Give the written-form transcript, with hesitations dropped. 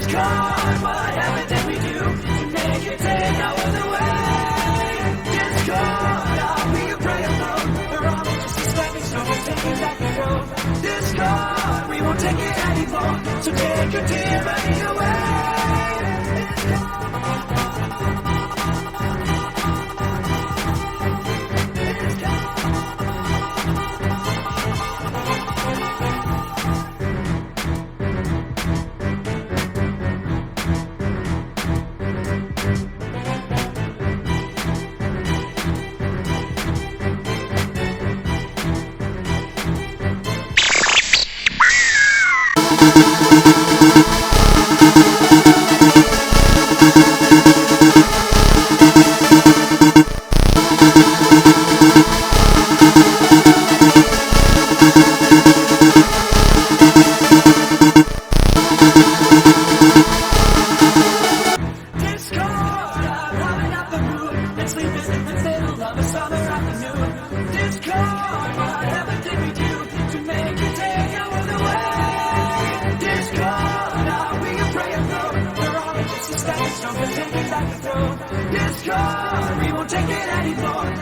Discord, whatever did we do to make you take no other way? Discord, are we a prey alone? Or are we just a stepping stone to take it back the road? Discord, we won't take it anymore, so take your tyranny away. Discord, we won't take it anymore.